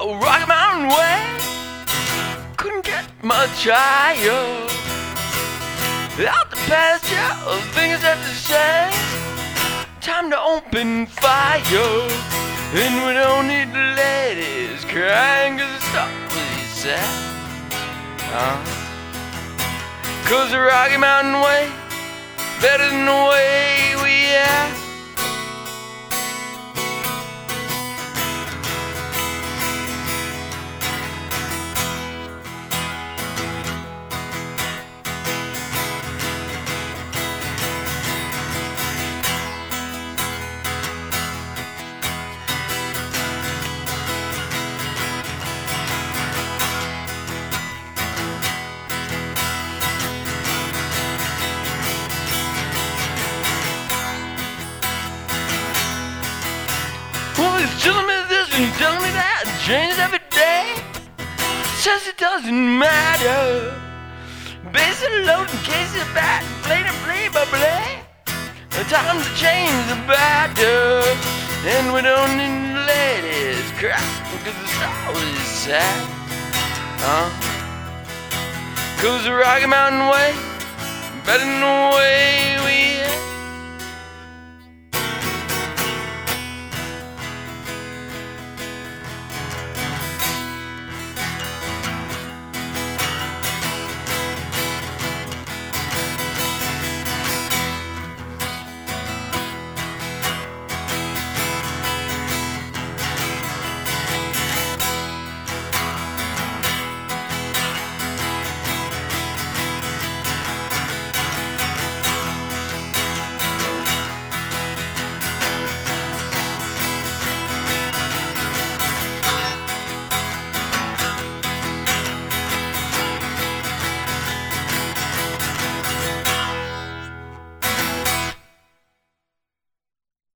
Rocky Mountain Way couldn't get much higher. Out the pasture, things have to change. Time to open fire. And we don't need the ladies crying 'cause it's always sad. Cause the Rocky Mountain Way better than the way we act. Well, he's telling me this and he's telling me that, and changes every day. Says it doesn't matter. Base it low in case it's bad. Play to play, but play. The time to change the batter. And we don't need ladies cry, cause it's always sad. Cause the Rocky Mountain Way better than the way we